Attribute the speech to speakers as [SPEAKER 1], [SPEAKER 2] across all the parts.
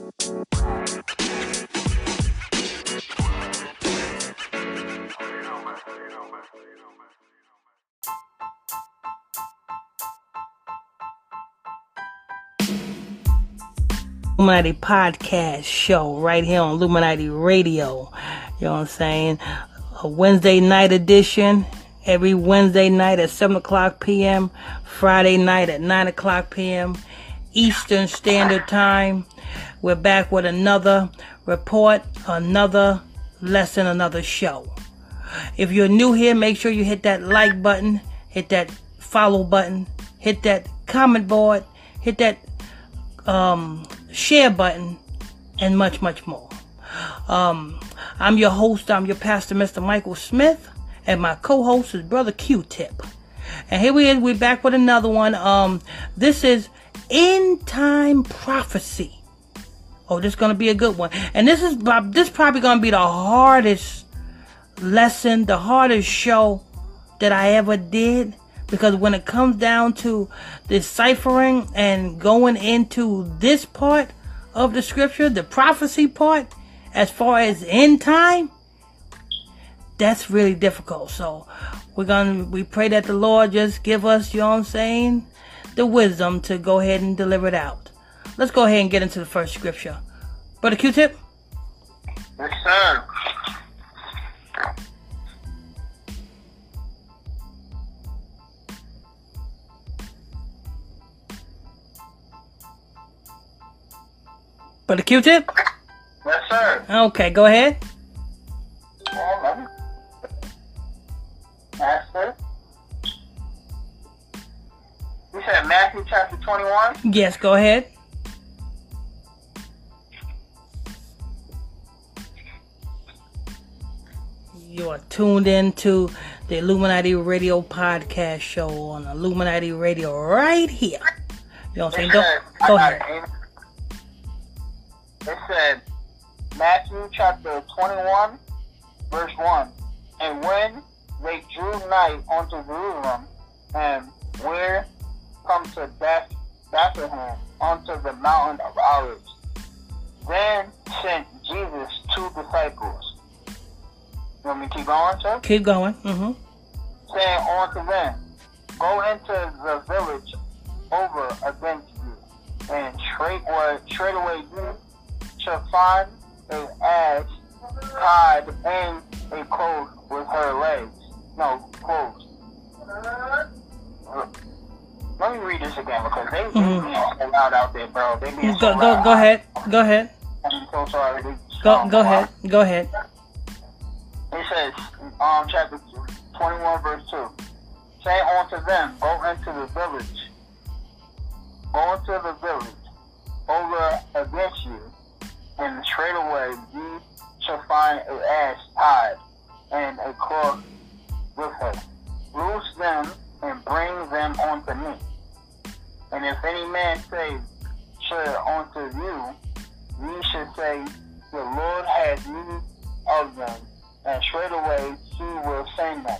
[SPEAKER 1] Illuminati podcast show right here on Illuminati Radio. You know what I'm saying? A Wednesday night edition. Every Wednesday night at 7 o'clock p.m. Friday night at 9 o'clock p.m. Eastern Standard Time. We're back with another report, another lesson, another show. If you're new here, make sure you hit that like button, hit that follow button, hit that comment board, hit that share button, and much, much more. I'm your host, I'm your pastor, Mr. Michael Smith, and my co-host is Brother Q-Tip. And here we're back with another one. This is End Time Prophecy. Oh, this is going to be a good one. And this probably going to be the hardest lesson, the hardest show that I ever did. Because when it comes down to deciphering and going into this part of the scripture, the prophecy part, as far as end time, that's really difficult. So we pray that the Lord just give us, you know what I'm saying, the wisdom to go ahead and deliver it out. Let's go ahead and get into the first scripture. Brother Q-Tip?
[SPEAKER 2] Yes, sir.
[SPEAKER 1] Brother Q-Tip?
[SPEAKER 2] Yes, sir.
[SPEAKER 1] Okay, go ahead.
[SPEAKER 2] Master. You said Matthew chapter 21?
[SPEAKER 1] Yes, go ahead. You are tuned in to the Illuminati Radio podcast show on Illuminati Radio right here. You know what I'm saying? Go ahead.
[SPEAKER 2] It said, Matthew chapter 21, verse 1. And when they drew nigh unto Jerusalem, and were come to Bethlehem, unto the mountain of Olives, then sent Jesus 2 disciples. You want me to keep going, sir?
[SPEAKER 1] Keep going. Mm-hmm.
[SPEAKER 2] Saying unto them, go into the village over against you, and straightway you shall find an ass tied in a cloth with her legs. No, clothes. Let me read this again because they being so loud out there, bro. They being so loud.
[SPEAKER 1] Go ahead.
[SPEAKER 2] I'm so sorry.
[SPEAKER 1] Go ahead.
[SPEAKER 2] It says, chapter 21, verse 2. Say unto them, go into the village. Go into the village over against you, and straightway ye shall find an ass tied, and a cloth with her. Loose them, and bring them unto me. And if any man say, unto you, ye should say, the Lord has need of them, and straightway he will send them.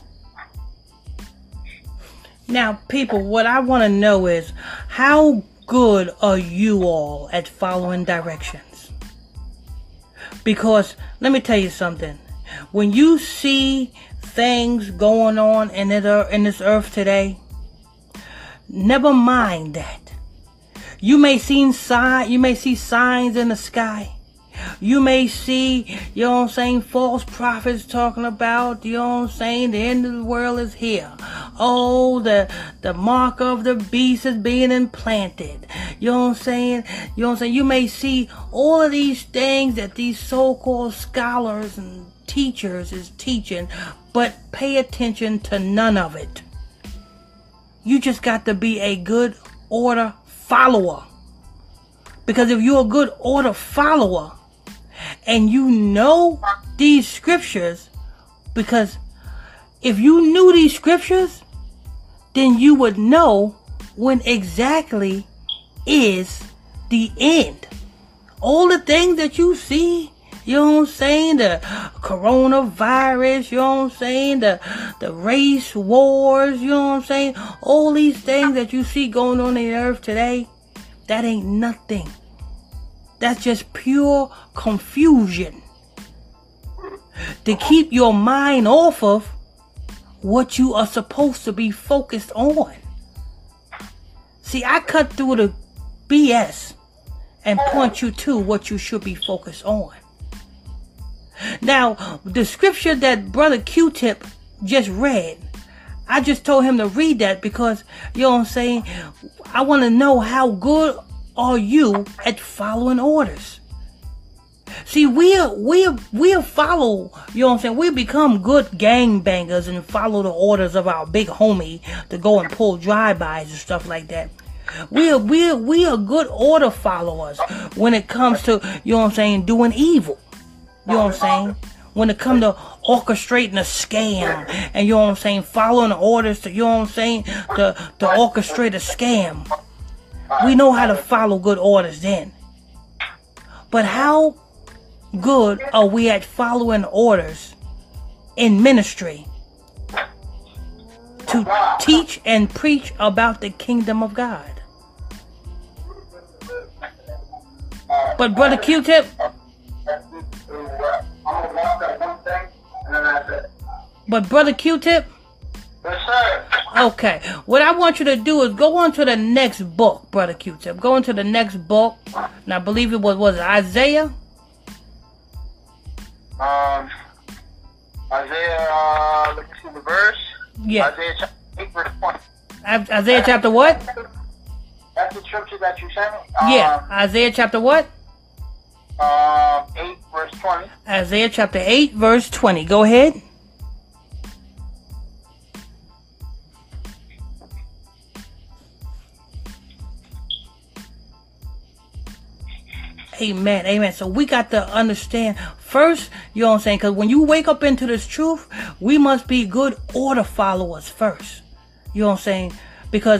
[SPEAKER 1] Now, people, what I want to know is, how good are you all at following directions? Because, let me tell you something. When you see things going on in this earth today, never mind that. You may see signs in the sky. You may see, you know what I'm saying, false prophets talking about, you know what I'm saying, the end of the world is here. Oh, the mark of the beast is being implanted. You know what I'm saying? You may see all of these things that these so-called scholars and teachers is teaching, but pay attention to none of it. You just got to be a good order follower. Because if you're a good order follower, and you know these scriptures, because if you knew these scriptures, then you would know when exactly is the end. All the things that you see, you know what I'm saying, the coronavirus, you know what I'm saying, the race wars, you know what I'm saying, all these things that you see going on in the earth today, that ain't nothing That's just pure confusion. To keep your mind off of what you are supposed to be focused on. See, I cut through the BS and point you to what you should be focused on. Now, the scripture that Brother Q-Tip just read, I just told him to read that because, you know what I'm saying, I want to know how good are you at following orders. See, we'll follow, you know what I'm saying, we'll become good gangbangers and follow the orders of our big homie to go and pull drive-bys and stuff like that. We are good order followers when it comes to, you know what I'm saying, doing evil. You know what I'm saying? When it comes to orchestrating a scam and, you know what I'm saying, following the orders to, you know what I'm saying, to orchestrate a scam. We know how to follow good orders then. But how good are we at following orders in ministry to teach and preach about the kingdom of God? But Brother Q-Tip,
[SPEAKER 2] Yes, sir.
[SPEAKER 1] Okay, what I want you to do is go on to the next book, Brother Q-Tip. Go into the next book, and I believe it was Isaiah?
[SPEAKER 2] Isaiah, let me see the verse.
[SPEAKER 1] Yeah.
[SPEAKER 2] Isaiah chapter 8, verse 20.
[SPEAKER 1] Isaiah chapter what?
[SPEAKER 2] That's the scripture that you sent me?
[SPEAKER 1] Yeah, Isaiah chapter what?
[SPEAKER 2] 8, verse 20.
[SPEAKER 1] Isaiah chapter 8, verse 20. Go ahead. Amen, amen. So we got to understand first, you know what I'm saying, because when you wake up into this truth, we must be good order followers first. You know what I'm saying? Because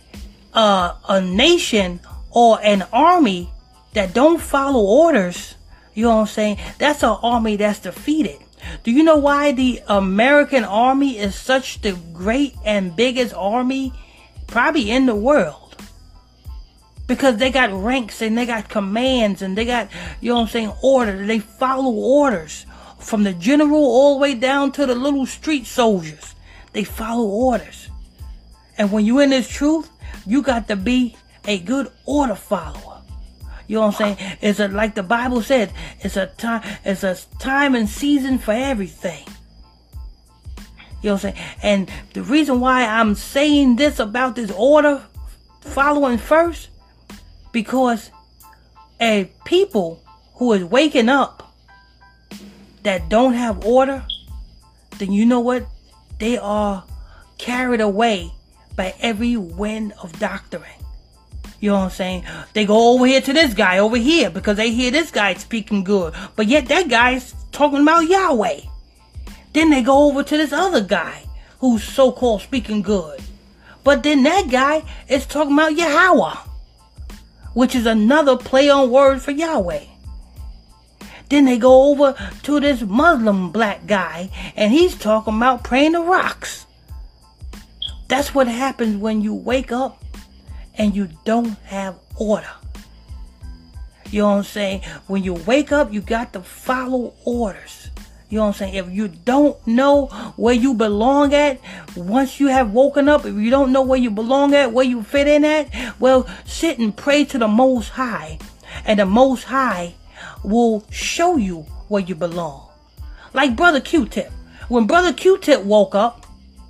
[SPEAKER 1] a nation or an army that don't follow orders, you know what I'm saying, that's an army that's defeated. Do you know why the American army is such the great and biggest army probably in the world? Because they got ranks and they got commands and they got, you know what I'm saying, orders. They follow orders from the general all the way down to the little street soldiers. They follow orders. And when you're in this truth, you got to be a good order follower. You know what I'm saying? It's like the Bible said, it's a time and season for everything. You know what I'm saying? And the reason why I'm saying this about this order following first, because a people who is waking up that don't have order, then you know what? They are carried away by every wind of doctrine. You know what I'm saying? They go over here to this guy over here because they hear this guy speaking good. But yet that guy's talking about Yahweh. Then they go over to this other guy who's so-called speaking good. But then that guy is talking about Yahweh, which is another play on word for Yahweh. Then they go over to this Muslim black guy, and he's talking about praying to rocks. That's what happens when you wake up and you don't have order. You know what I'm saying? When you wake up, you got to follow orders. You know what I'm saying? If you don't know where you belong at, once you have woken up, if you don't know where you belong at, where you fit in at, well, sit and pray to the Most High. And the Most High will show you where you belong. Like Brother Q-Tip. When Brother Q-Tip woke up,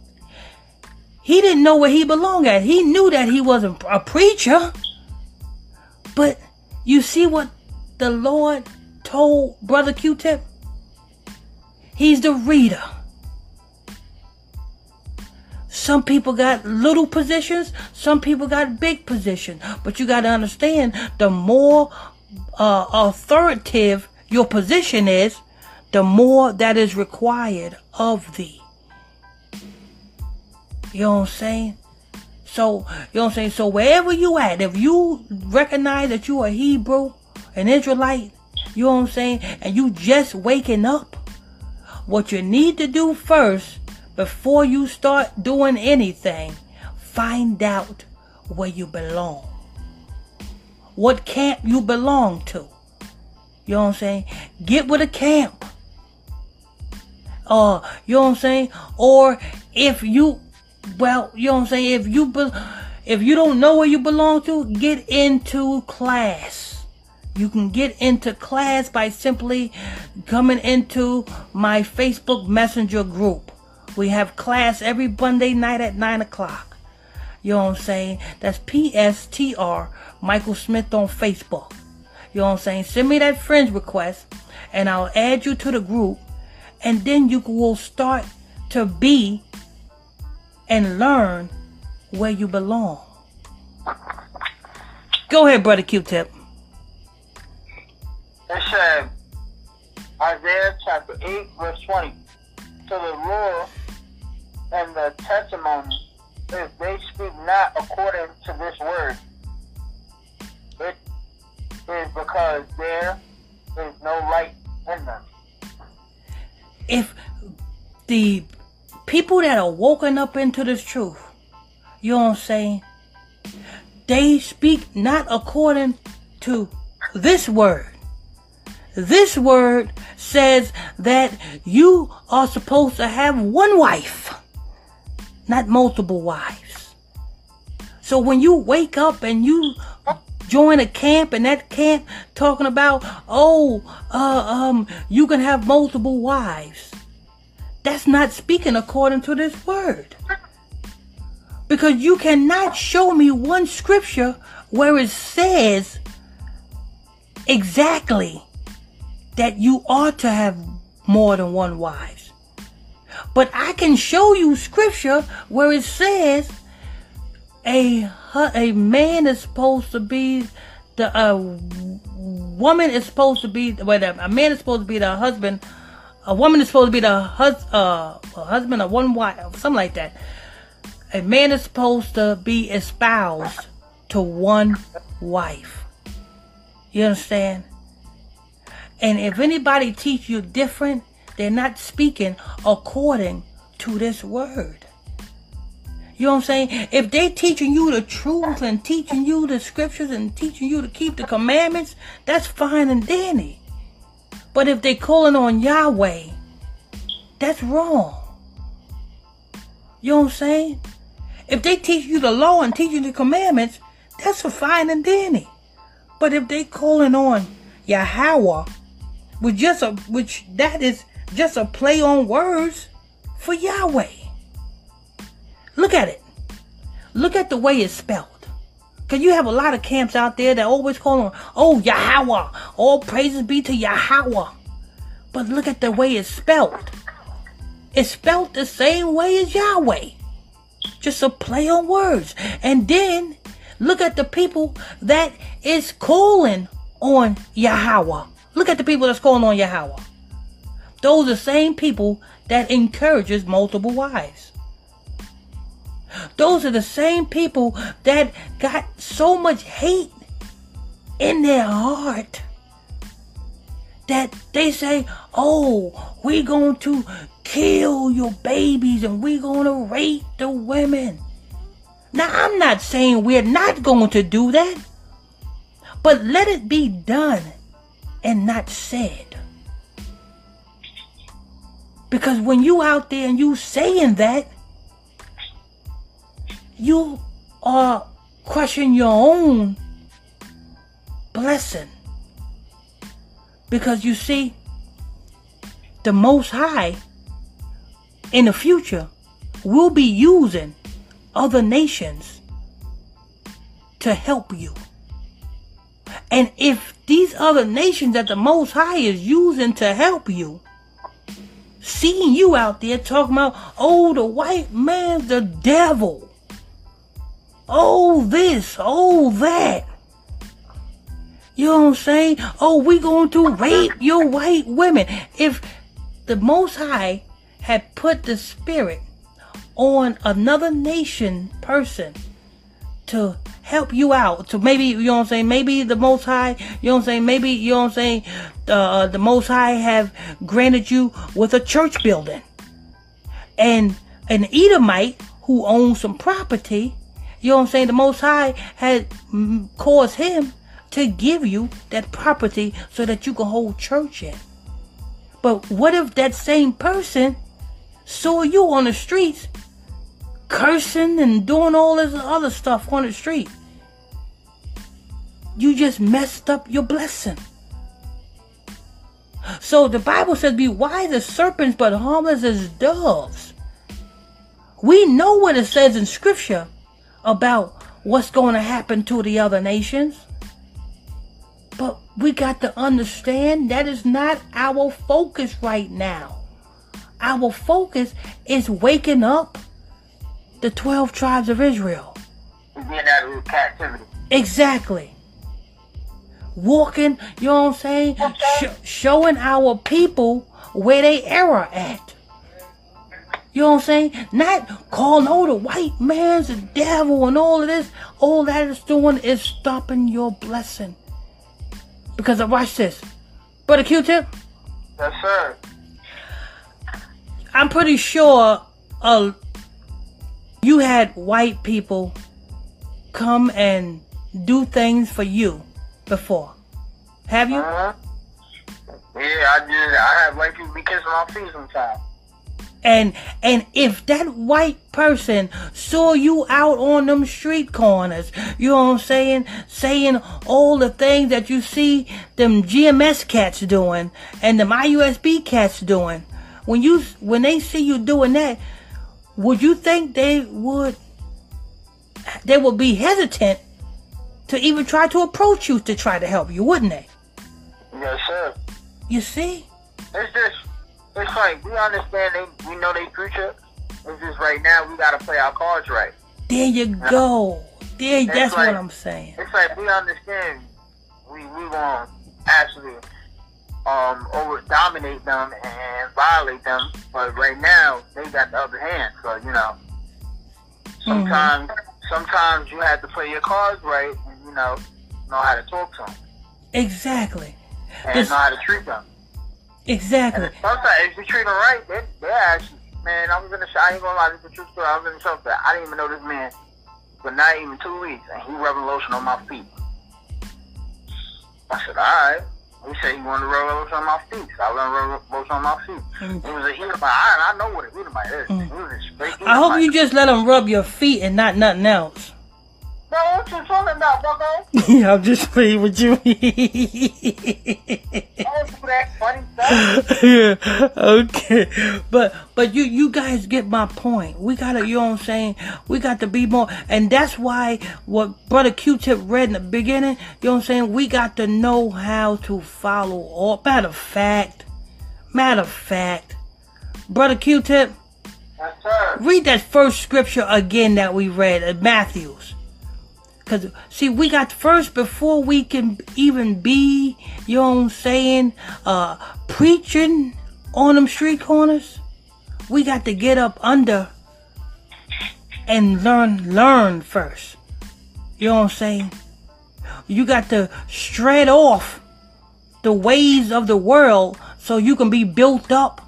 [SPEAKER 1] he didn't know where he belonged at. He knew that he wasn't a preacher. But you see what the Lord told Brother Q-Tip? He's the reader. Some people got little positions. Some people got big positions. But you got to understand, the more authoritative your position is, the more that is required of thee. You know what I'm saying? So, you know what I'm saying? So wherever you at, if you recognize that you are Hebrew, an Israelite, you know what I'm saying, and you just waking up, what you need to do first, before you start doing anything, find out where you belong. what camp you belong to. You know what I'm saying? Get with a camp. You know what I'm saying? Or if you, well, you know what I'm saying? If you don't know where you belong to, get into class. You can get into class by simply coming into my Facebook Messenger group. We have class every Monday night at 9 o'clock. You know what I'm saying? That's PSTR Michael Smith on Facebook. You know what I'm saying? Send me that friend request and I'll add you to the group. And then you will start to be and learn where you belong. Go ahead, Brother Q-Tip.
[SPEAKER 2] It said, Isaiah chapter 8, verse 20. To the law and the testimony, if they speak not according to this word, it is because there is no light in them.
[SPEAKER 1] If the people that are woken up into this truth, you know what I'm saying, they speak not according to this word. This word says that you are supposed to have one wife, not multiple wives. So when you wake up and you join a camp and that camp talking about, you can have multiple wives, that's not speaking according to this word. Because you cannot show me one scripture where it says exactly that you ought to have more than one wife. But I can show you scripture where it says a man is supposed to be a woman is supposed to be, a man is supposed to be the husband, a woman is supposed to be the husband of one wife, something like that. A man is supposed to be espoused to one wife. You understand? And if anybody teach you different, they're not speaking according to this word. You know what I'm saying? If they teaching you the truth and teaching you the scriptures and teaching you to keep the commandments, that's fine and dandy. But if they calling on Yahweh, that's wrong. You know what I'm saying? If they teach you the law and teach you the commandments, that's fine and dandy. But if they calling on Yahweh, which that is just a play on words for Yahweh. Look at it. Look at the way it's spelled. Because you have a lot of camps out there that always call on, Yahweh. All praises be to Yahweh. But look at the way it's spelled. It's spelled the same way as Yahweh. Just a play on words. And then look at the people that is calling on Yahweh. Look at the people that's calling on Yahweh. Those are the same people that encourages multiple wives. Those are the same people that got so much hate in their heart that they say, we're going to kill your babies and we're going to rape the women. Now, I'm not saying we're not going to do that, but let it be done and not said. Because when you out there and you saying that, you are crushing your own blessing. Because you see, the Most High in the future will be using other nations to help you. And if these other nations that the Most High is using to help you, seeing you out there talking about, the white man's the devil. This, that. You know what I'm saying? We going to rape your white women. If the Most High had put the spirit on another nation person to help you out, to maybe, you know what I'm saying, maybe the Most High, you know what I'm saying, maybe, you know what I'm saying, the Most High have granted you with a church building. And an Edomite who owns some property, you know what I'm saying, the Most High had caused him to give you that property so that you can hold church in. But what if that same person saw you on the streets cursing and doing all this other stuff on the street? You just messed up your blessing. So the Bible says, be wise as serpents, but harmless as doves. We know what it says in Scripture about what's going to happen to the other nations. But we got to understand that is not our focus right now. Our focus is waking up the 12 tribes of Israel.
[SPEAKER 2] Getting out of captivity.
[SPEAKER 1] Exactly. Walking, you know what I'm saying? Showing our people where they error at. You know what I'm saying? Not calling, the white man's the devil and all of this. All that is doing is stopping your blessing. Because watch this. Brother Q-Tip?
[SPEAKER 2] Yes, sir.
[SPEAKER 1] I'm pretty sure you had white people come and do things for you before. Have you?
[SPEAKER 2] Yeah, I did. I had white people be kissing my feet sometimes.
[SPEAKER 1] And if that white person saw you out on them street corners, you know what I'm saying all the things that you see them GMS cats doing and them IUSB cats doing, when they see you doing that, would you think they would be hesitant to even try to approach you to try to help you, wouldn't they?
[SPEAKER 2] Yes, sir.
[SPEAKER 1] You see?
[SPEAKER 2] It's like, we understand we know they future. It's just right now we gotta play our cards right.
[SPEAKER 1] There you go. That's like, what I'm saying.
[SPEAKER 2] It's like we understand we gonna actually over dominate them and violate them, but right now they got the upper hand. So sometimes you have to play your cards right and know how to talk to them.
[SPEAKER 1] Exactly.
[SPEAKER 2] And know how to treat them.
[SPEAKER 1] Exactly.
[SPEAKER 2] And sometimes if you treat them right, they're actually, man, I ain't gonna lie, this is a true story. I was in the show, I didn't even know this man for not even 2 weeks, and he rubbing lotion on my feet. I said, alright. He said he wanted to rub lotion on my feet, so I let him rub lotion on my feet. It was a Edomite. I know what an Edomite is. He was a straight Edomite.
[SPEAKER 1] I hope you just let him rub your feet and not nothing else.
[SPEAKER 2] No, what you talking about, bucko?
[SPEAKER 1] Yeah, I'm just playing with you.
[SPEAKER 2] Don't do that funny stuff.
[SPEAKER 1] Yeah, okay. But you guys get my point. We gotta, you know what I'm saying? We got to be more, and that's why what Brother Q-Tip read in the beginning, you know what I'm saying? We got to know how to follow all. Matter of fact, Brother Q-Tip,
[SPEAKER 2] Yes, sir.
[SPEAKER 1] read that first scripture again that we read at Matthew's. Because, see, we got first, before we can even be, you know what I'm saying, preaching on them street corners, we got to get up under and learn first. You know what I'm saying? You got to shred off the ways of the world so you can be built up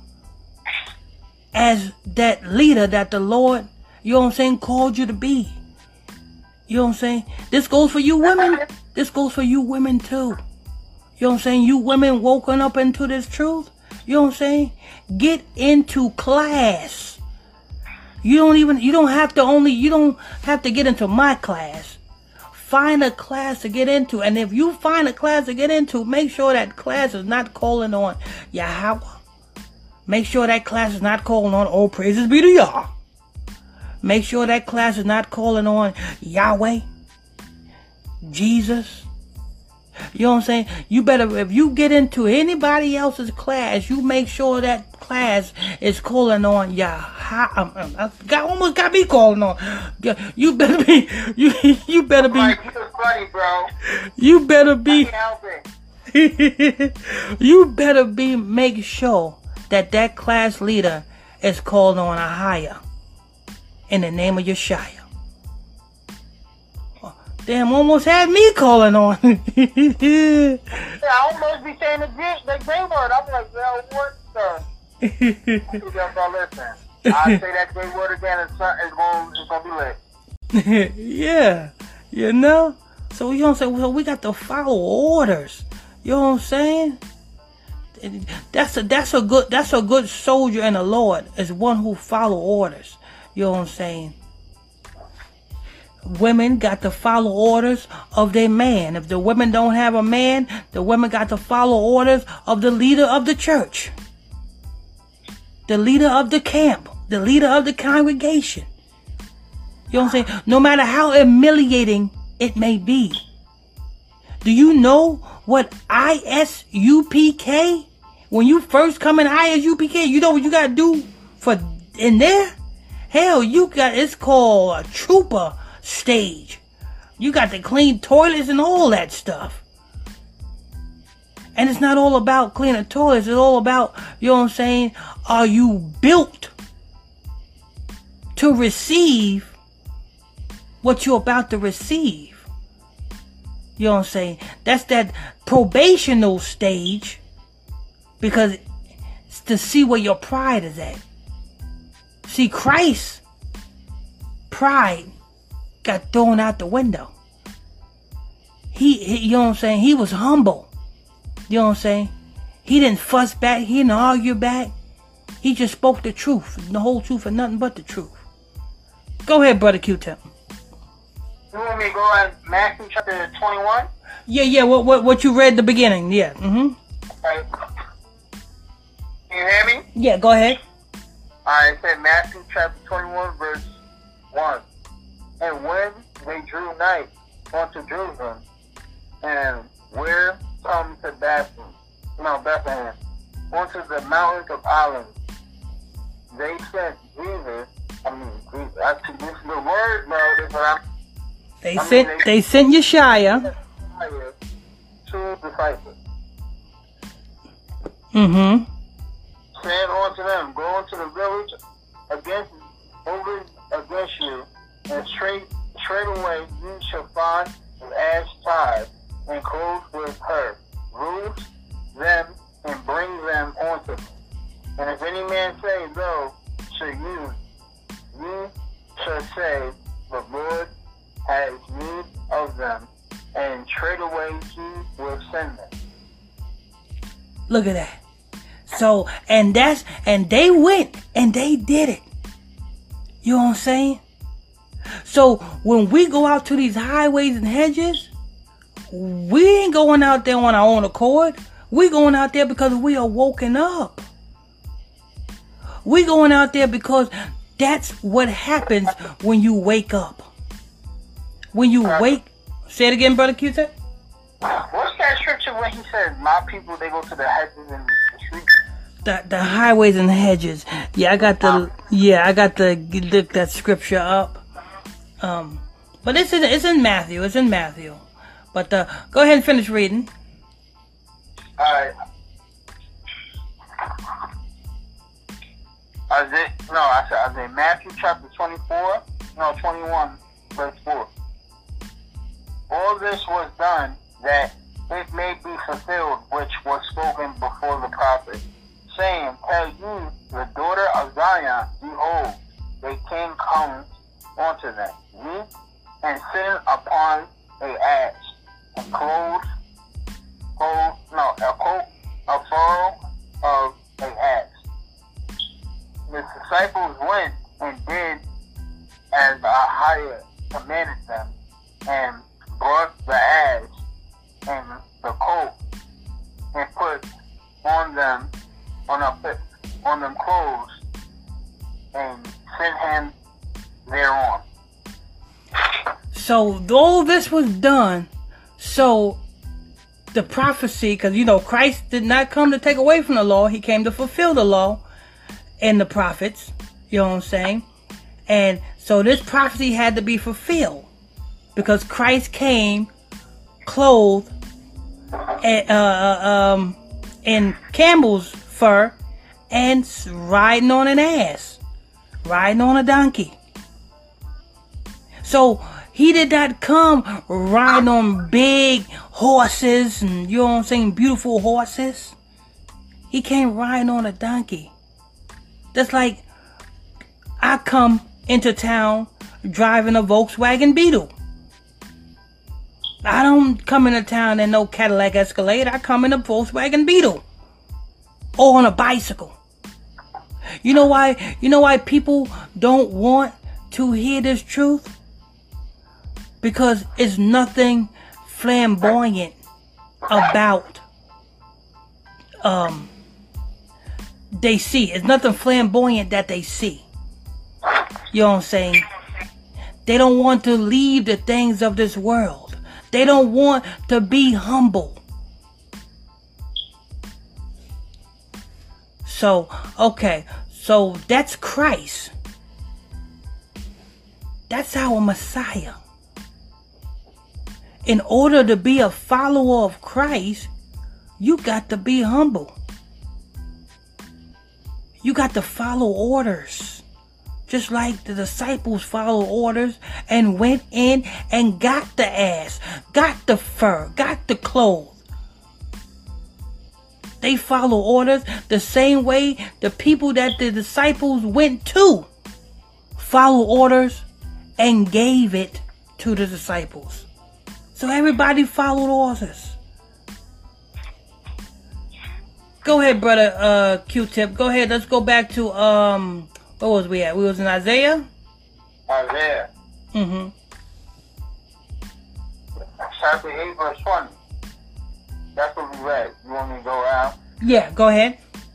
[SPEAKER 1] as that leader that the Lord, you know what I'm saying, called you to be. You know what I'm saying? This goes for you women. This goes for you women too. You know what I'm saying? You women woken up into this truth. You know what I'm saying? Get into class. You don't have to get into my class. Find a class to get into. And if you find a class to get into, make sure that class is not calling on Yahweh. Make sure that class is not calling on, oh, praises be to Yah. Make sure that class is not calling on Yahweh, Jesus. You know what I'm saying? You better, if you get into anybody else's class, you make sure that class is calling on Yah. Almost got me calling on. You better be. You better be.
[SPEAKER 2] Like, you're funny, bro.
[SPEAKER 1] You better be.
[SPEAKER 2] I can't help it.
[SPEAKER 1] You better be. Make sure that class leader is called on a higher. In the name of Yeshua. Damn, almost had me calling on.
[SPEAKER 2] Yeah, I almost be saying the J word. I'm like, well, what the? Listen, I say that J word again, it's gonna be lit.
[SPEAKER 1] Yeah, you know. So, you know what I'm saying? So we got to follow orders. You know what I'm saying? That's a good soldier in the Lord, is one who follow orders. You know what I'm saying? Women got to follow orders of their man. If the women don't have a man, the women got to follow orders of the leader of the church, the leader of the camp, the leader of the congregation. You know what I'm saying? No matter how humiliating it may be. Do you know what ISUPK? When you first come in ISUPK, you know what you got to do for in there? Hell, it's called a trooper stage. You got to clean toilets and all that stuff. And it's not all about cleaning toilets. It's all about, you know what I'm saying, are you built to receive what you're about to receive? You know what I'm saying? That's that probational stage, because it's to see where your pride is at. See, Christ's pride got thrown out the window. He you know what I'm saying? He was humble. You know what I'm saying? He didn't fuss back. He didn't argue back. He just spoke the truth, the whole truth, and nothing but the truth. Go ahead, Brother Q-Tip.
[SPEAKER 2] You want me to go on Matthew chapter 21?
[SPEAKER 1] Yeah. What you read at the beginning? Yeah.
[SPEAKER 2] Right. Can you hear me?
[SPEAKER 1] Yeah. Go ahead.
[SPEAKER 2] Alright, it said Matthew chapter 21, verse 1. And when they drew nigh unto Jerusalem, and were come to Bethlehem, unto the mountains of Olives, they sent Jesus. Actually, this is the word, bro.
[SPEAKER 1] They sent Yeshaya
[SPEAKER 2] to disciples.
[SPEAKER 1] Mm-hmm.
[SPEAKER 2] Saying unto them, go into the village against you, and straightway you shall find an ass tied and clothed with her. Loose them and bring them unto me. And if any man say, go to you, you shall say, the Lord has need of them, and straightway he will send them.
[SPEAKER 1] Look at that. So, and they went and they did it. You know what I'm saying? So when we go out to these highways and hedges, we ain't going out there on our own accord. We going out there because we are woken up. We going out there because that's what happens when you wake up. When you wake, say it again, Brother Q-Tip.
[SPEAKER 2] What's that scripture where he says, my people, they go to the hedges and the streets?
[SPEAKER 1] The highways and hedges. Yeah, I got to look that scripture up. But it's in Matthew. It's in Matthew. But go ahead and finish reading.
[SPEAKER 2] Alright. I said Matthew chapter 21, verse 4. All this was done that it may be fulfilled which was spoken before the prophet, saying, tell you the daughter of Zion, behold, the king comes unto them, meek and sitting upon a ass, and a foal of an ass. The disciples went and did as Ahijah commanded them, and brought the ass and the colt, and put on them clothes, and sent him thereon.
[SPEAKER 1] So all this was done, so the prophecy, because Christ did not come to take away from the law, he came to fulfill the law and the prophets, you know what I'm saying? And so this prophecy had to be fulfilled, because Christ came clothed in camel's fur and riding on an ass, riding on a donkey. So he did not come riding on big horses and, you know what I'm saying, beautiful horses. He came riding on a donkey. That's like I come into town driving a Volkswagen Beetle. I don't come into town in no Cadillac Escalade. I come in a Volkswagen Beetle. Or on a bicycle. You know why? You know why people don't want to hear this truth? Because it's nothing flamboyant about they see. It's nothing flamboyant that they see. You know what I'm saying? They don't want to leave the things of this world. They don't want to be humble. So, okay. So that's Christ. That's our Messiah. In order to be a follower of Christ, you got to be humble. You got to follow orders. Just like the disciples followed orders and went in and got the ass, got the fur, got the clothes. They follow orders the same way the people that the disciples went to follow orders and gave it to the disciples. So everybody followed orders. Go ahead, brother Q-Tip. Go ahead. Let's go back to where was we at? We was in Isaiah?
[SPEAKER 2] Isaiah.
[SPEAKER 1] Mm-hmm.
[SPEAKER 2] Chapter 8, verse 20. That's what we read. You want me to go around?
[SPEAKER 1] Yeah, go ahead.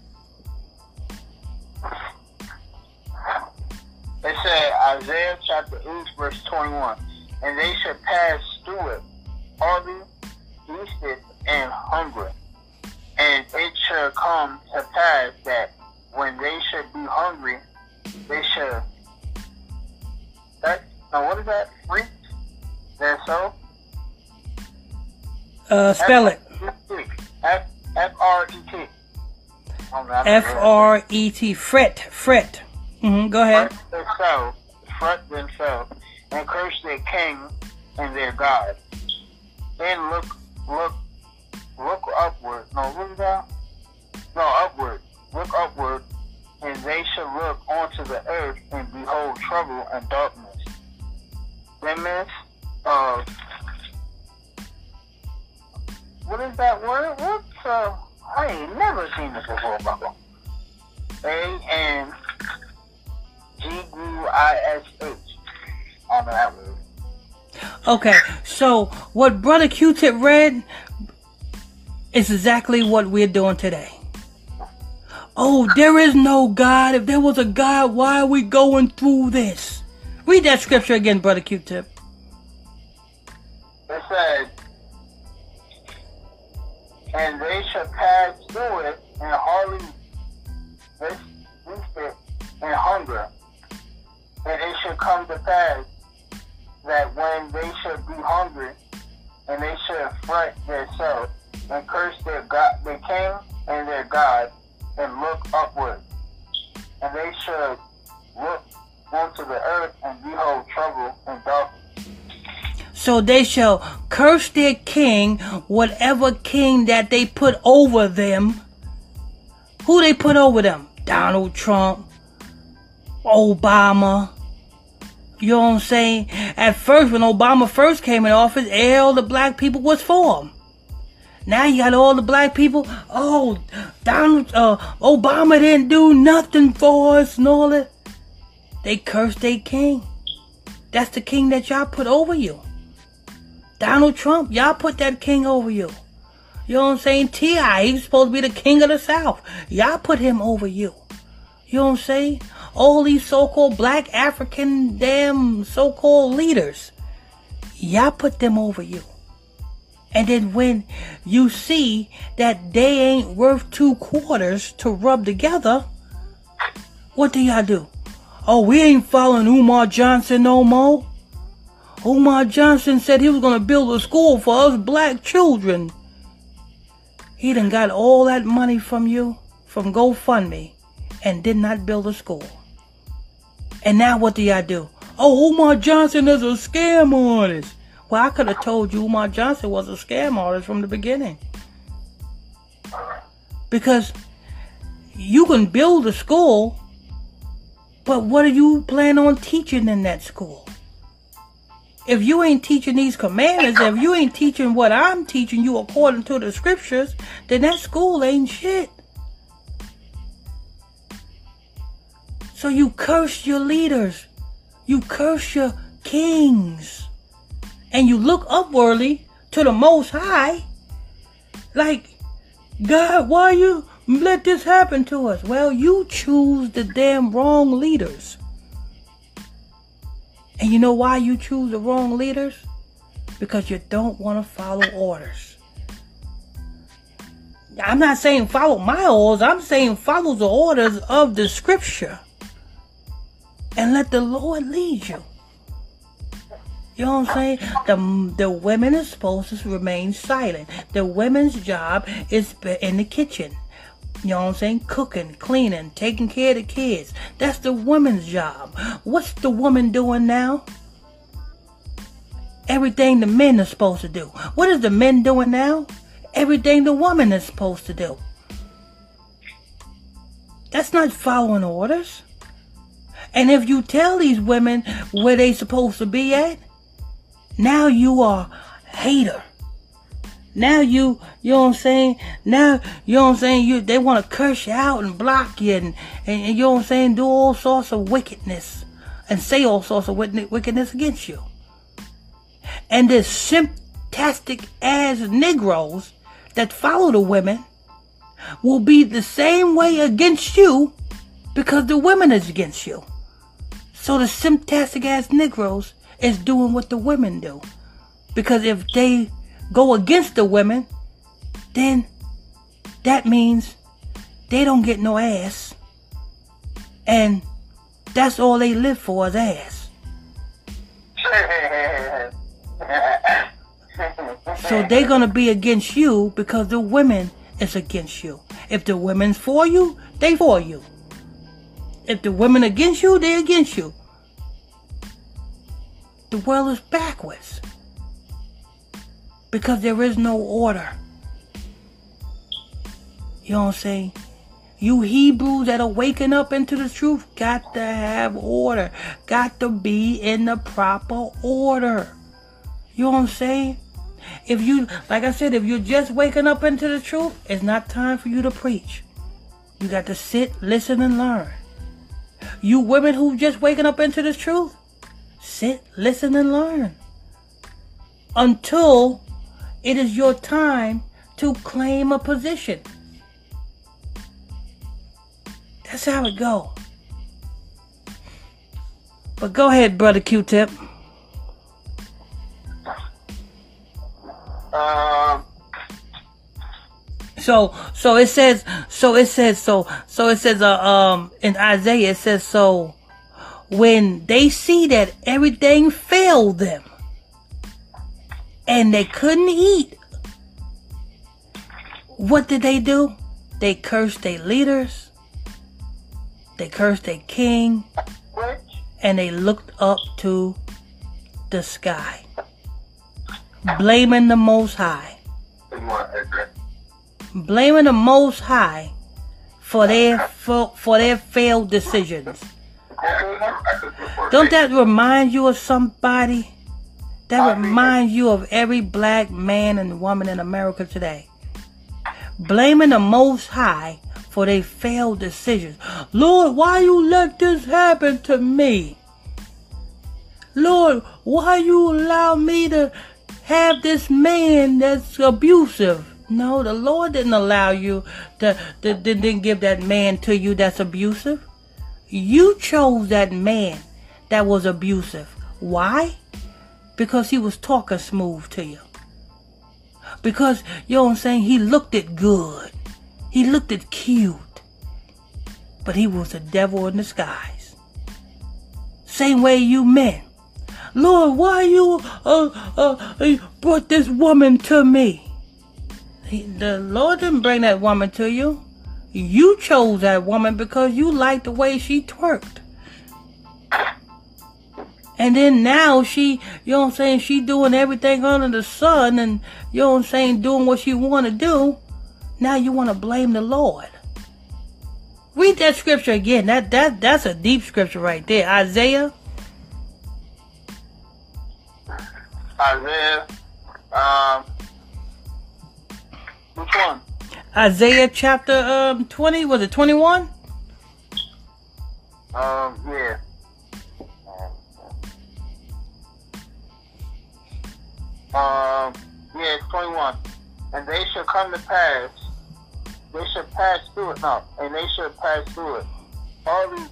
[SPEAKER 2] It said, Isaiah chapter 8, verse 21. And they shall pass through it, hungry, feasted, and hungry. And it shall come to pass that when they shall be hungry, they shall. What is that? Freak? That so?
[SPEAKER 1] Spell it.
[SPEAKER 2] F-R-E-T.
[SPEAKER 1] F-R-E-T. Fret. Go ahead.
[SPEAKER 2] Fret themselves, and curse their king and their God. Then look upward. No, what is that? No, upward. Look upward, and they shall look onto the earth and behold trouble and darkness. Remnants of what is that word? What's I ain't never seen this before, Bubba. A-N-G-U-I-S-H. I don't know that word.
[SPEAKER 1] Okay, so what Brother Q-Tip read is exactly what we're doing today. Oh, there is no God. If there was a God, why are we going through this? Read that scripture again, Brother Q-Tip.
[SPEAKER 2] It says, and they shall pass through it and hardly feasted and hunger. And it shall come to pass that when they shall be hungry, and they shall fret themselves and curse their God, their king and their God, and look upward, and they shall look onto the earth and behold trouble and darkness.
[SPEAKER 1] So they shall curse their king, whatever king that they put over them. Who they put over them? Donald Trump, Obama. You know what I'm saying? At first, when Obama first came in office, all the black people was for him. Now you got all the black people. Oh, Obama didn't do nothing for us and all that. They cursed their king. That's the king that y'all put over you. Donald Trump, y'all put that king over you. You know what I'm saying? T.I., he's supposed to be the king of the South. Y'all put him over you. You know what I'm saying? All these so-called black African damn so-called leaders. Y'all put them over you. And then when you see that they ain't worth 2 quarters to rub together, what do y'all do? Oh, we ain't following Umar Johnson no more. Umar Johnson said he was going to build a school for us black children. He done got all that money from you, from GoFundMe, and did not build a school. And now what do y'all do? Oh, Umar Johnson is a scam artist. Well, I could have told you Umar Johnson was a scam artist from the beginning. Because you can build a school, but what are you planning on teaching in that school? If you ain't teaching these commandments, if you ain't teaching what I'm teaching you according to the scriptures, then that school ain't shit. So you curse your leaders. You curse your kings. And you look upwardly to the Most High. Like, God, why you let this happen to us? Well, you choose the damn wrong leaders. And you know why you choose the wrong leaders? Because you don't want to follow orders. I'm not saying follow my orders. I'm saying follow the orders of the scripture. And let the Lord lead you. You know what I'm saying? The women are supposed to remain silent. The women's job is in the kitchen. You know what I'm saying? Cooking, cleaning, taking care of the kids. That's the woman's job. What's the woman doing now? Everything the men are supposed to do. What is the men doing now? Everything the woman is supposed to do. That's not following orders. And if you tell these women where they supposed to be at, now you are a hater. Now you know what I'm saying? Now, you know what I'm saying? They want to curse you out and block you and you know what I'm saying? Do all sorts of wickedness and say all sorts of wickedness against you. And the simptastic ass Negroes that follow the women will be the same way against you because the women is against you. So the simptastic ass Negroes is doing what the women do. Because if they go against the women, then that means they don't get no ass. And that's all they live for is ass. So they're going to be against you because the women is against you. If the women's for you, they for you. If the women against you, they're against you. The world is backwards. Because there is no order. You know what I'm saying? You Hebrews that are waking up into the truth got to have order. Got to be in the proper order. You know what I'm saying? If you, like I said, if you're just waking up into the truth, it's not time for you to preach. You got to sit, listen, and learn. You women who just waking up into the truth, sit, listen, and learn. Until it is your time to claim a position. That's how it go. But go ahead, Brother Q-Tip. So it says in Isaiah it says, so when they see that everything failed them and they couldn't eat, what did they do? They cursed their leaders, they cursed their king, and they looked up to the sky, blaming the Most High. Blaming the Most High for their failed decisions. Don't that remind you of somebody? That reminds you of every black man and woman in America today. Blaming the Most High for their failed decisions. Lord, why you let this happen to me? Lord, why you allow me to have this man that's abusive? No, the Lord didn't allow you didn't give that man to you that's abusive. You chose that man that was abusive. Why? Because he was talking smooth to you. Because, you know what I'm saying, he looked it good. He looked it cute. But he was a devil in disguise. Same way you men. Lord, why you brought this woman to me? The Lord didn't bring that woman to you. You chose that woman because you liked the way she twerked. And then now she, you know what I'm saying, she doing everything under the sun and, you know what I'm saying, doing what she want to do. Now you want to blame the Lord. Read that scripture again. That's a deep scripture right there. Isaiah.
[SPEAKER 2] Isaiah. Which one?
[SPEAKER 1] Isaiah chapter 20. Was it 21?
[SPEAKER 2] Yeah. Yeah, it's 21. And they shall come to pass. They shall pass through it. No, and they shall pass through it. All these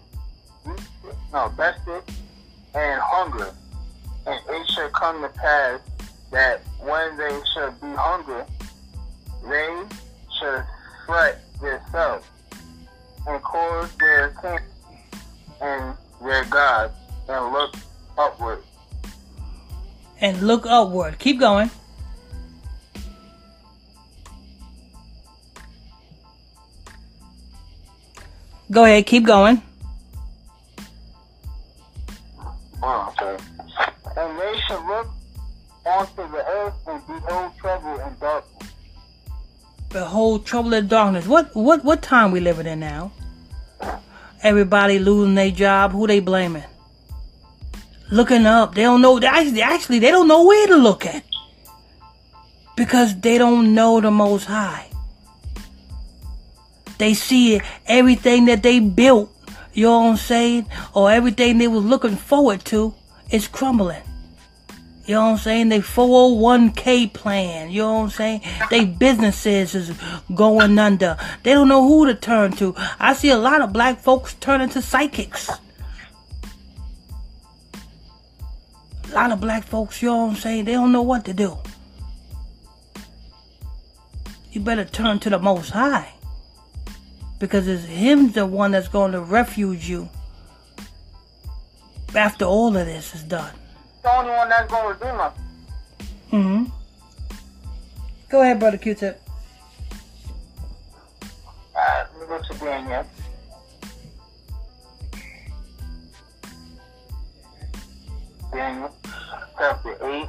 [SPEAKER 2] vested and hunger. And it shall come to pass that when they shall be hungry, they shall fret themselves and cause their king and their gods and look upward.
[SPEAKER 1] And look upward. Keep going. Go ahead. Keep going.
[SPEAKER 2] Oh, okay. And they shall look onto the earth and behold trouble and darkness.
[SPEAKER 1] Behold trouble and darkness. What time we living in now? Everybody losing their job. Who they blaming? Looking up. They don't know. Actually, they don't know where to look at. Because they don't know the Most High. They see everything that they built, you know what I'm saying? Or everything they was looking forward to is crumbling. You know what I'm saying? They 401k plan, you know what I'm saying? They businesses is going under. They don't know who to turn to. I see a lot of black folks turning to psychics. A lot of black folks, you know what I'm saying? They don't know what to do. You better turn to the Most High. Because it's Him the one that's going to refuge you after all of this is done.
[SPEAKER 2] The only one that's going to do nothing.
[SPEAKER 1] Mm-hmm. Go ahead, Brother Q-Tip.
[SPEAKER 2] Let me go to Daniel. Daniel, chapter 8.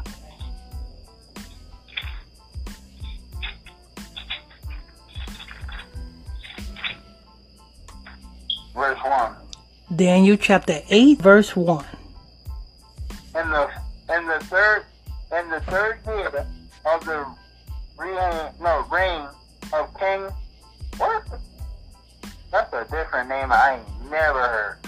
[SPEAKER 2] Verse 1.
[SPEAKER 1] Daniel chapter 8, verse 1.
[SPEAKER 2] In the third year of the reign of King. What? That's a different name I ain't never heard.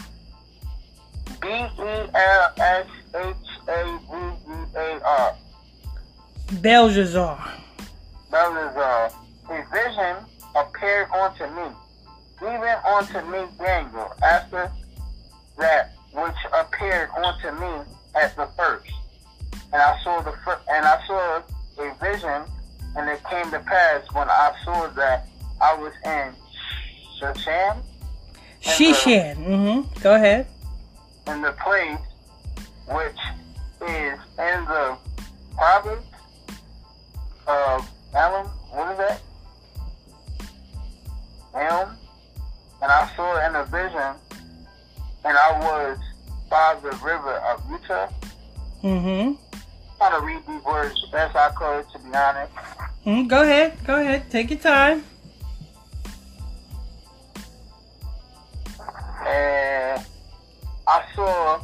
[SPEAKER 2] Belshazar.
[SPEAKER 1] Belshazzar.
[SPEAKER 2] Belshazzar. A vision appeared unto me, even unto me Daniel, after that which appeared unto me at the first. And I saw a vision, and it came to pass when I saw that I was in Shushan.
[SPEAKER 1] Shushan. Go ahead.
[SPEAKER 2] In the place which is in the province of Elam. What is that? Elam. And I saw it in a vision, and I was by the river of Utah. Trying to read these words the best I could, to be honest.
[SPEAKER 1] Go ahead. Take your time.
[SPEAKER 2] And I saw,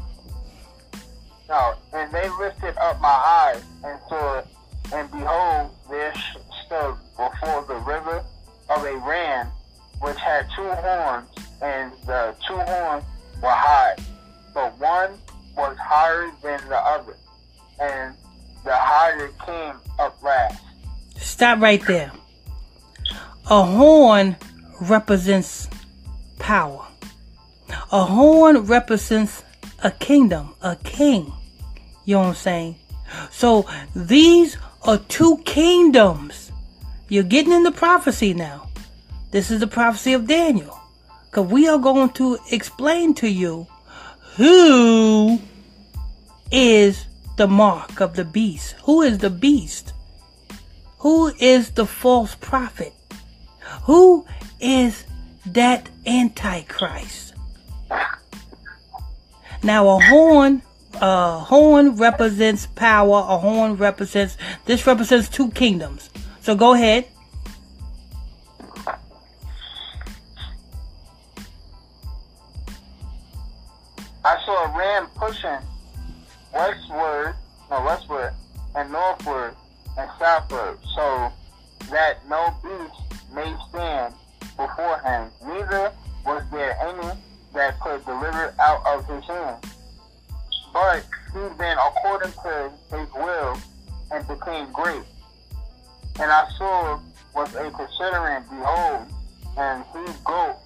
[SPEAKER 2] and they lifted up my eyes and saw, and behold, there stood before the river of a ram, which had 2 horns, and the 2 horns were high. But one was higher than the other, and the higher came up last.
[SPEAKER 1] Stop right there. A horn represents power. A horn represents a kingdom, a king. You know what I'm saying? So these are 2 kingdoms. You're getting into prophecy now. This is the prophecy of Daniel. Because we are going to explain to you who is the mark of the beast. Who is the beast? Who is the false prophet? Who is that Antichrist? Now a horn represents power. A horn represents 2 kingdoms. So go ahead.
[SPEAKER 2] I saw a ram pushing westward westward and northward and southward, so that no beast may stand before him, neither was there any that could deliver out of his hand. But he did according to his will and became great. And I saw was a considering, behold, and he goat,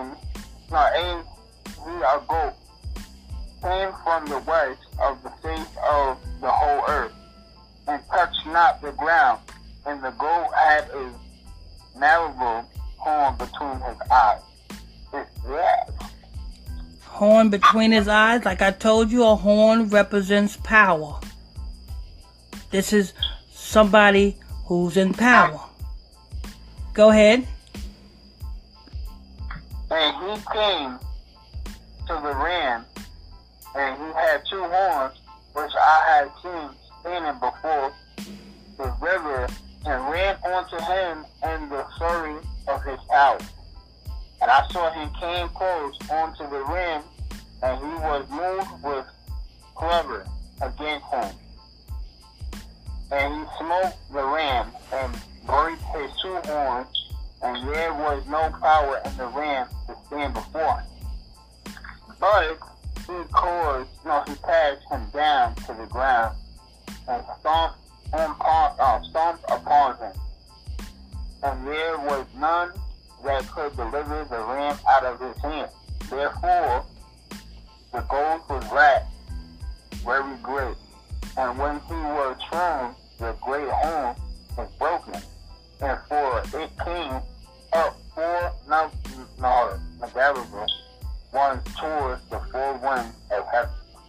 [SPEAKER 2] a goat came from the west of the face of the whole earth, and touched not the ground, and the goat had a malleable horn between his eyes.
[SPEAKER 1] Horn between his eyes? Like I told you, a horn represents power. This is somebody who's in power. Go ahead.
[SPEAKER 2] And he came to the ram, and he had two horns, which I had seen standing before the river, and ran onto him in the fury of his power. And I saw him came close onto the ram, and he was moved with clever against him. And he smote the ram, and brake his two horns, and there was no power in the ram to stand before him. But he cast him down to the ground, and stomped upon him. And there was none that could deliver the ram out of his hand. Therefore, the goat was wrath very great. And when he was thrown, the great horn was broken. And for it came up four navigable ones towards the four winds of heaven.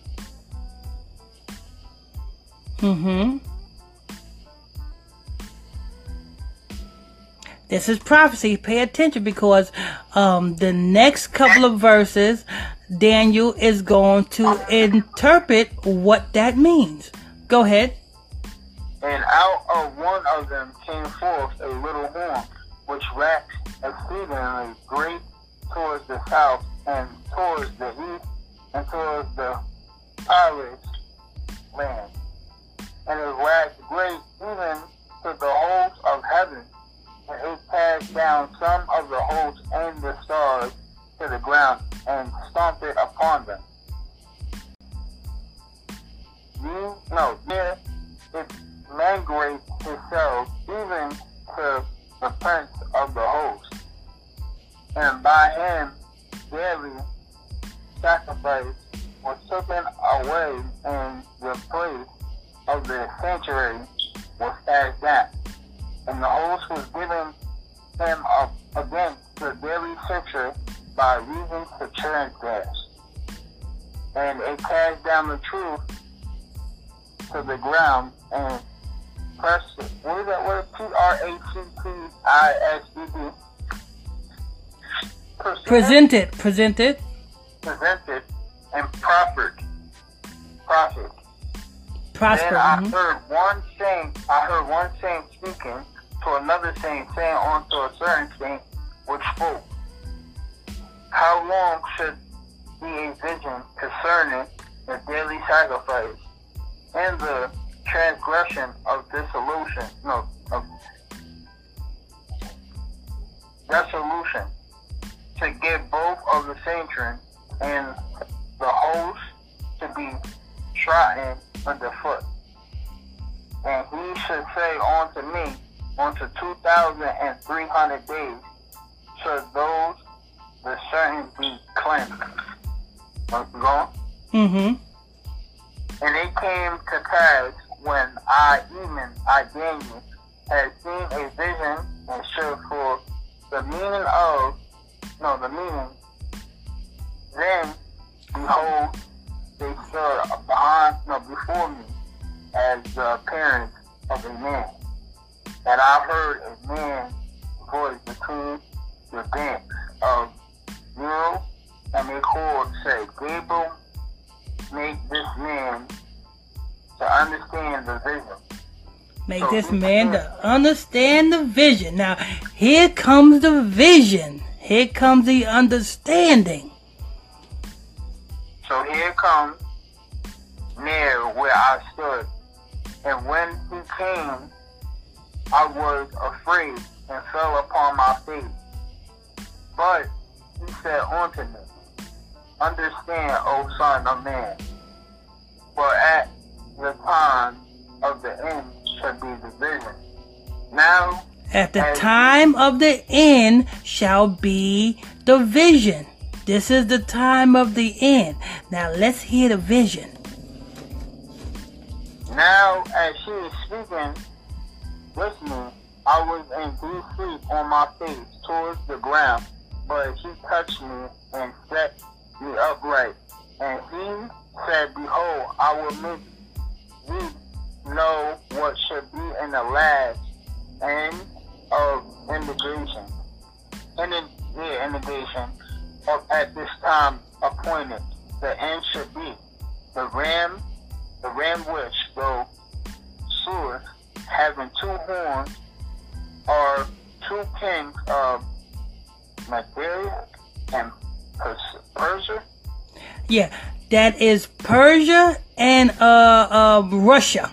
[SPEAKER 1] This is prophecy. Pay attention, because the next couple of verses, Daniel is going to interpret what that means. Go ahead.
[SPEAKER 2] And out of one of them came forth a little horn, which waxed exceedingly great towards the south, and towards the east, and towards the farthest land. And it waxed great even to the hosts of heaven, and it cast down some of the hosts and the stars to the ground, and stomped it upon them. There it migrated itself even to the prince of the host, and by him daily sacrifice was taken away, and the place of the sanctuary was cast down, and the host was given him up against the daily picture by reason to transgress, and it cast down the truth to the ground, and pressed it. What is that word? Presented.
[SPEAKER 1] Presented
[SPEAKER 2] and proffered. Then I heard one saint speaking to another saint, saying unto a certain saint which spoke, how long should be a vision concerning the daily sacrifice and the transgression of dissolution, to get both of the sanctuary and the host to be trodden underfoot. And he should say unto me, unto 2,300 days, should those the certain be cleansed. Go?
[SPEAKER 1] Mm-hmm.
[SPEAKER 2] And it came to pass when I, Daniel, had seen a vision and showed for the meaning, then, behold, they stood before me as the appearance of a man. And I heard a man's voice between the banks of Nero, and they called, say, Gabriel, make this man to understand the vision.
[SPEAKER 1] Make this man to understand the vision. Now, here comes the vision. Here comes the understanding.
[SPEAKER 2] So here comes near where I stood And when he came, I was afraid and fell upon my face. But he said unto me, Understand, O son of man, for at the time of the end shall be the vision. Now,
[SPEAKER 1] at the time of the end shall be the vision. This is the time of the end. Now let's hear the vision.
[SPEAKER 2] Now, as she was speaking with me, I was in deep sleep on my face towards the ground, but he touched me and set me upright. And he said, Behold, I will make thee know what should be in the last end of indignation. Indignation of at this time appointed. The end should be the ram which, though sleweth, having 2 horns, are 2 kings of Media and Persia.
[SPEAKER 1] Yeah, that is Persia and Russia.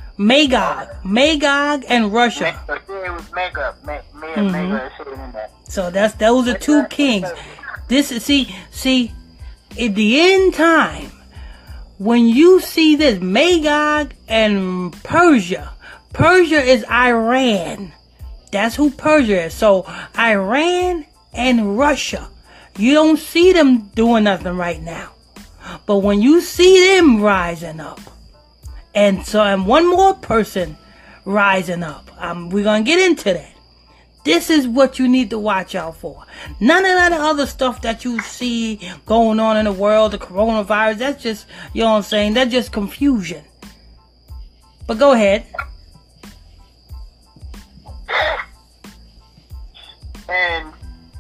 [SPEAKER 1] Magog and Russia.
[SPEAKER 2] It was Magog. Magog is in that.
[SPEAKER 1] So those are 2 kings. This is see at the end time, when you see this Magog and Persia is Iran. That's who Persia is. So Iran and Russia, you don't see them doing nothing right now. But when you see them rising up, and one more person rising up, we're going to get into that. This is what you need to watch out for. None of that other stuff that you see going on in the world, the coronavirus, that's just, you know what I'm saying, that's just confusion. But go ahead.
[SPEAKER 2] And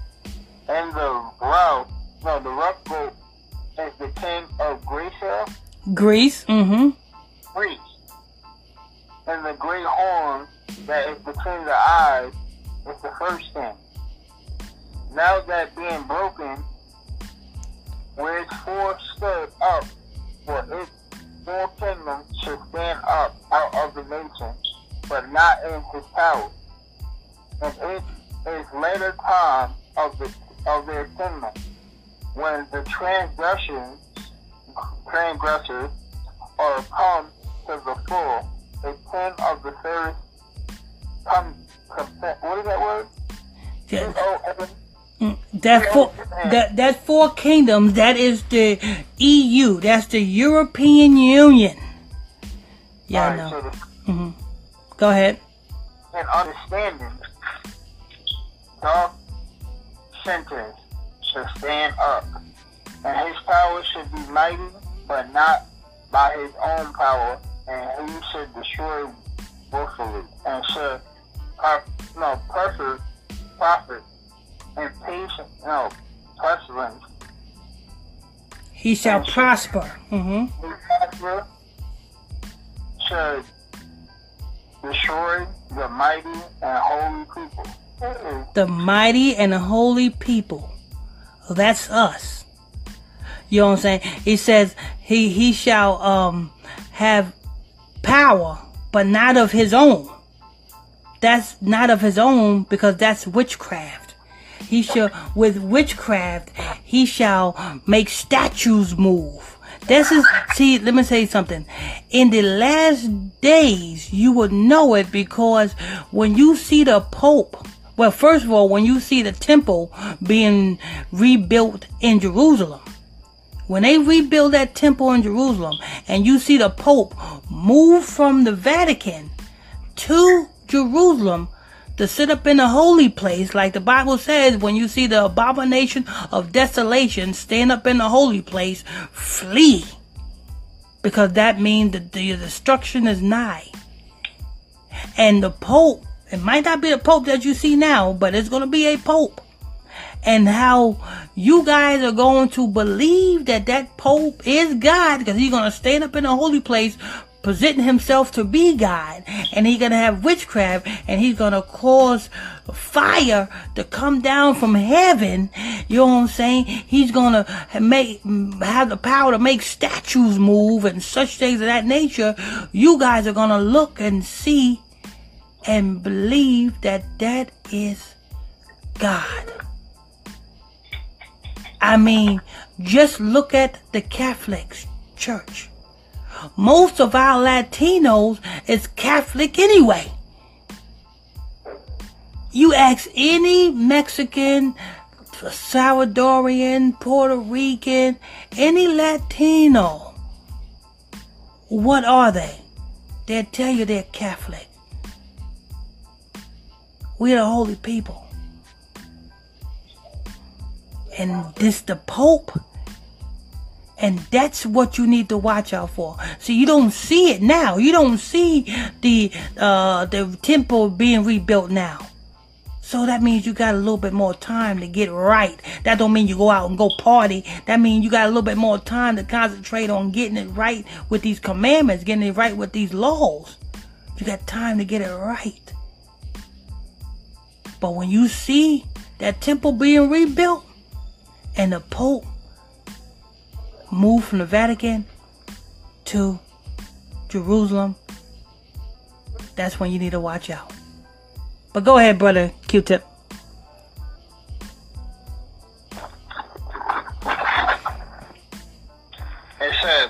[SPEAKER 2] the rough goat is the king of
[SPEAKER 1] Greece.
[SPEAKER 2] Greece. And the great horn that is between the eyes is the first thing. Now that being broken, where its 4 stood up, for its 4 kingdoms should stand up out of the nation, but not in his power. And it is later time of their kingdom, when the transgressors are come to the full. A king of the first come. What is that word?
[SPEAKER 1] That 4 kingdoms, that is the EU. That's the European Union. Yeah, I know. So go ahead.
[SPEAKER 2] And understanding, dark sentence should stand up, and his power should be mighty, but not by his own power, and he should destroy willfully, and should profit and patience, pestilence.
[SPEAKER 1] He shall prosper.
[SPEAKER 2] He should destroy the mighty and holy people.
[SPEAKER 1] The mighty and the holy people. That's us. You know what I'm saying? He says he shall have power, but not of his own. That's not of his own, because that's witchcraft. With witchcraft, he shall make statues move. Let me say something. In the last days, you would know it, because when you see the Pope, well, first of all, when you see the temple being rebuilt in Jerusalem, when they rebuild that temple in Jerusalem, and you see the Pope move from the Vatican to Jerusalem to sit up in the holy place, like the Bible says, when you see the abomination of desolation stand up in the holy place, flee, because that means that the destruction is nigh. And the Pope, it might not be the Pope that you see now, but it's going to be a Pope. And how you guys are going to believe that Pope is God, because he's going to stand up in the holy place presenting himself to be God, and he's gonna have witchcraft, and he's gonna cause fire to come down from heaven. You know what I'm saying? He's gonna have the power to make statues move and such things of that nature. You guys are gonna look and see and believe that that is God. I mean, just look at the Catholic Church. Most of our Latinos is Catholic anyway. You ask any Mexican, Salvadorian, Puerto Rican, any Latino, what are they? They'll tell you they're Catholic. We're the holy people. And this the Pope. And that's what you need to watch out for. See, you don't see it now. You don't see the temple being rebuilt now. So that means you got a little bit more time to get right. That don't mean you go out and go party. That means you got a little bit more time to concentrate on getting it right with these commandments, getting it right with these laws. You got time to get it right. But when you see that temple being rebuilt and the Pope moved from the Vatican to Jerusalem, that's when you need to watch out. But go ahead, brother Q-Tip.
[SPEAKER 2] It said,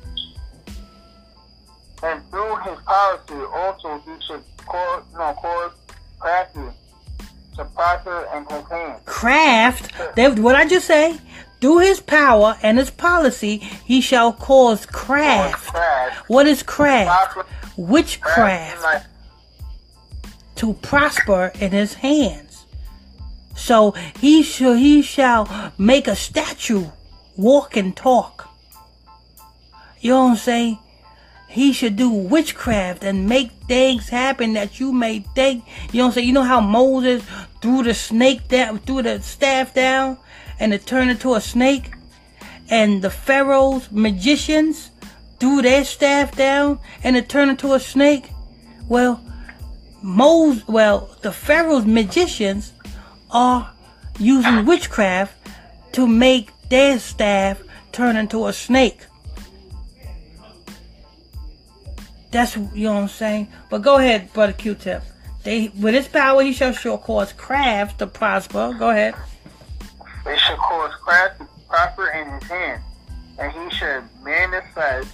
[SPEAKER 2] and through his policy also he should cause crafty to prosper in his hand.
[SPEAKER 1] Craft, what I just say? Through his power and his policy, he shall cause craft. What is craft? Witchcraft. To prosper in his hands. So he shall make a statue walk and talk. You know what I'm saying? He should do witchcraft and make things happen that you may think. You know what I'm saying? You know how Moses threw the snake down, threw the staff down, and it turned into a snake? And the Pharaoh's magicians threw their staff down, and it turned into a snake? Well, the Pharaoh's magicians are using witchcraft to make their staff turn into a snake. That's, you know what I'm saying? But go ahead, brother Q-Tip. With his power, he shall sure cause craft to prosper. Go ahead.
[SPEAKER 2] He shall cause craft to prosper in his hand, and he should mangrate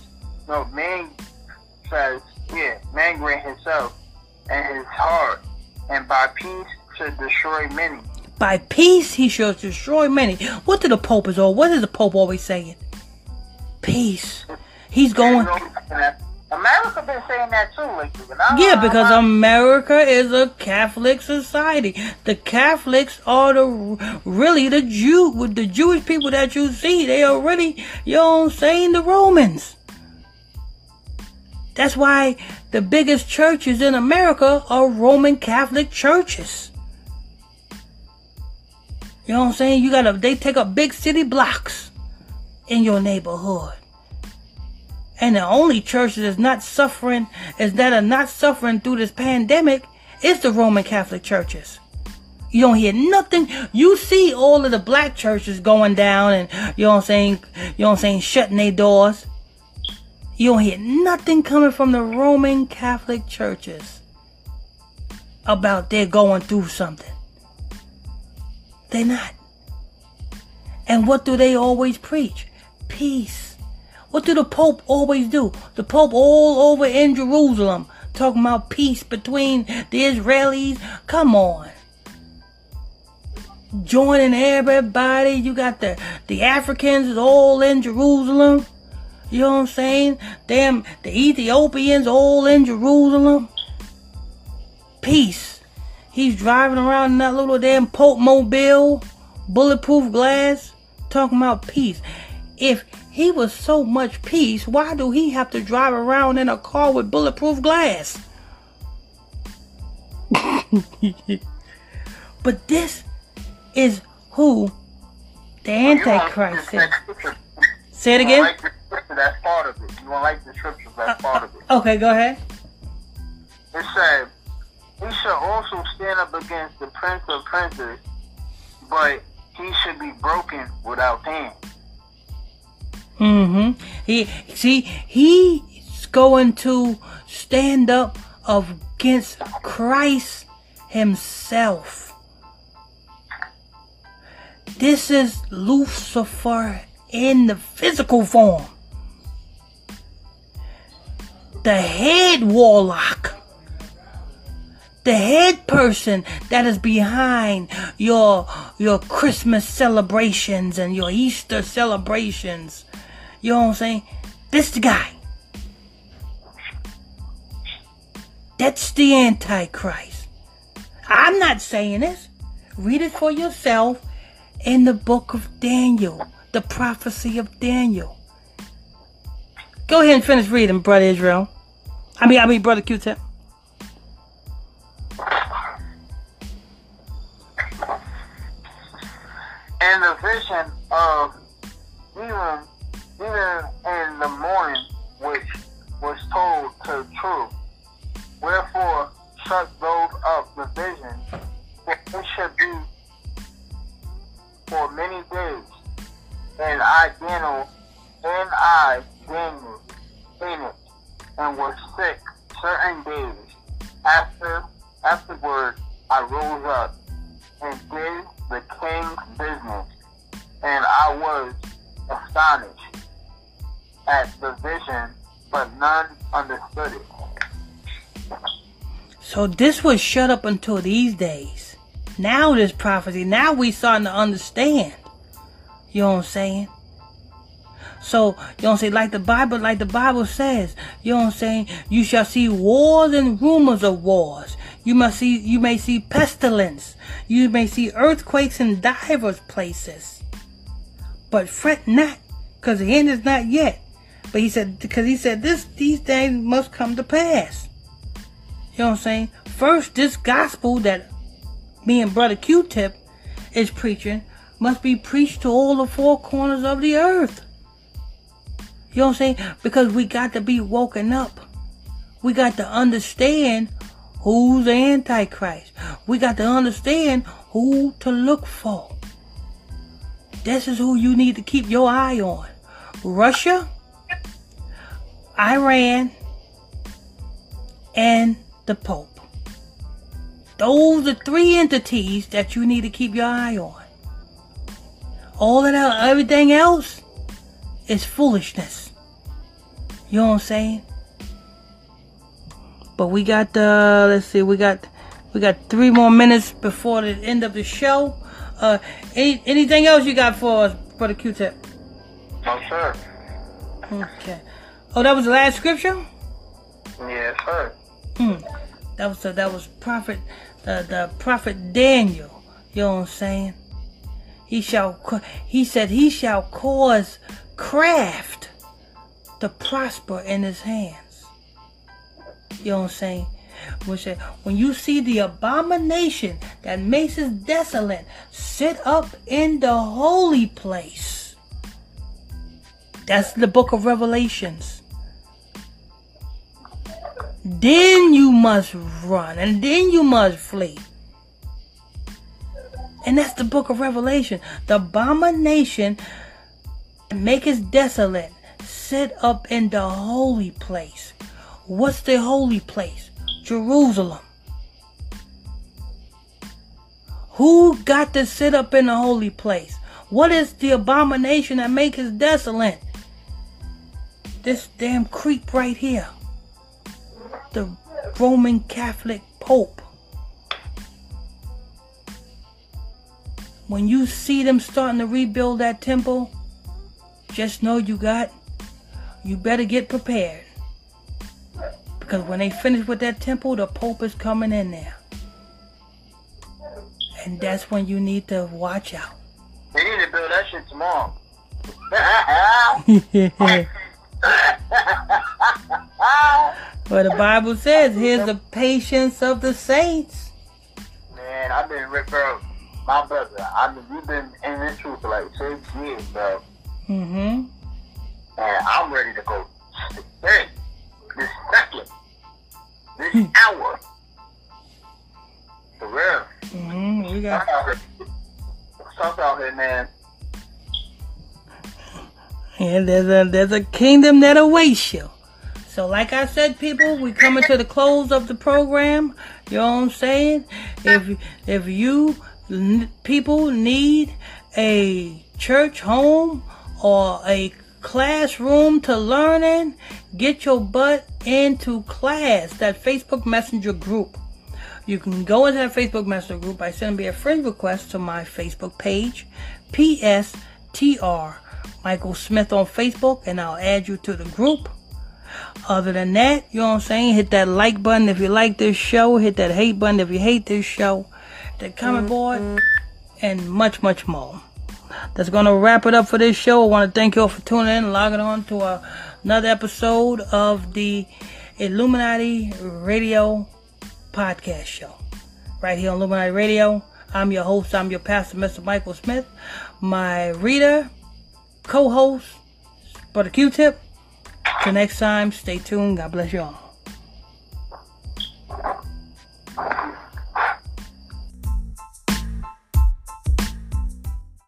[SPEAKER 2] himself and his heart, and by peace should destroy many.
[SPEAKER 1] By peace he shall destroy many. What does the Pope always saying? Peace. He's going.
[SPEAKER 2] America been saying that too lately.
[SPEAKER 1] Yeah, because America is a Catholic society. The Catholics are the Jewish people that you see. They are really, you know what I'm saying, the Romans. That's why the biggest churches in America are Roman Catholic churches. You know what I'm saying? They take up big city blocks in your neighborhood. And the only churches that are not suffering through this pandemic is the Roman Catholic churches. You don't hear nothing. You see all of the black churches going down and, you know what I'm saying, shutting their doors. You don't hear nothing coming from the Roman Catholic churches about they're going through something. They're not. And what do they always preach? Peace. What do the Pope always do? The Pope all over in Jerusalem talking about peace between the Israelis. Come on. Joining everybody. You got the Africans is all in Jerusalem. You know what I'm saying? The Ethiopians all in Jerusalem. Peace. He's driving around in that little damn Pope mobile, bulletproof glass, talking about peace. If he was so much peace, why do he have to drive around in a car with bulletproof glass? But this is who the Antichrist is. Say it again.
[SPEAKER 2] scripture that's part of it. You won't like the scripture that's part of it.
[SPEAKER 1] Okay, go ahead.
[SPEAKER 2] It said, he shall also stand up against the prince of princes, but he should be broken without pain.
[SPEAKER 1] He's going to stand up against Christ himself. This is Lucifer in the physical form. The head warlock. The head person that is behind your Christmas celebrations and your Easter celebrations. You know what I'm saying? This the guy. That's the Antichrist. I'm not saying this. Read it for yourself in the book of Daniel. The prophecy of Daniel. Go ahead and finish reading, Brother Israel. I mean, Brother Q-Tip.
[SPEAKER 2] And the vision of even in the morning, which was told to true. Wherefore shut those up the vision, for it should be for many days. And I, Daniel, fainted and was sick certain days. Afterward, I rose up and did the king's business, and I was astonished at the vision, but none understood it.
[SPEAKER 1] So this was shut up until these days. Now this prophecy, now we starting to understand. You know what I'm saying? So, you know what I'm saying, like the Bible says, you know what I'm saying, you shall see wars and rumors of wars. You may see pestilence. You may see earthquakes in divers places. But fret not, because the end is not yet. But he said these things must come to pass. You know what I'm saying? First, this gospel that me and Brother Q-Tip is preaching must be preached to all the four corners of the earth. You know what I'm saying? Because we got to be woken up. We got to understand who's the Antichrist. We got to understand who to look for. This is who you need to keep your eye on. Russia, Iran, and the Pope. Those are three entities that you need to keep your eye on. All of that, everything else is foolishness. You know what I'm saying? But we got let's see, we got 3 more minutes before the end of the show. Anything else you got for us, Brother Q-Tip?
[SPEAKER 2] No, sir.
[SPEAKER 1] Okay. Oh, that was the last scripture?
[SPEAKER 2] Yes, sir.
[SPEAKER 1] That was prophet, the prophet Daniel. You know what I'm saying? He said he shall cause craft to prosper in his hands. You know what I'm saying? When you see the abomination that makes us desolate sit up in the holy place. That's the book of Revelations. Then you must run and then you must flee. And that's the book of Revelation. The abomination that make us desolate sit up in the holy place. What's the holy place? Jerusalem. Who got to sit up in the holy place? What is the abomination that makes us desolate? This damn creep right here. The Roman Catholic Pope. When you see them starting to rebuild that temple, just know you better get prepared. Because when they finish with that temple, the Pope is coming in there. And that's when you need to watch out.
[SPEAKER 2] They need to build that shit tomorrow.
[SPEAKER 1] Well, the Bible says, here's the patience of the saints.
[SPEAKER 2] Man, I've been ripped out. My brother, you've been in this truth for like 6 years, bro. And I'm ready to go today, this second, this hour. For real.
[SPEAKER 1] Mm-hmm. We got
[SPEAKER 2] stuff out here, man.
[SPEAKER 1] Yeah, there's a kingdom that awaits you. So like I said, people, we coming to the close of the program. You know what I'm saying? If you people need a church home or a classroom to learn in, get your butt into class. That Facebook Messenger group. You can go into that Facebook Messenger group by sending me a friend request to my Facebook page, PSTR Michael Smith on Facebook, and I'll add you to the group. Other than that, you know what I'm saying? Hit that like button if you like this show. Hit that hate button if you hate this show. The comment board, and much, much more. That's going to wrap it up for this show. I want to thank you all for tuning in and logging on to another episode of the Illuminati Radio podcast show. Right here on Illuminati Radio. I'm your host. I'm your pastor, Mr. Michael Smith. My reader, co-host, Brother Q-Tip. Till next time, stay tuned. God bless you all.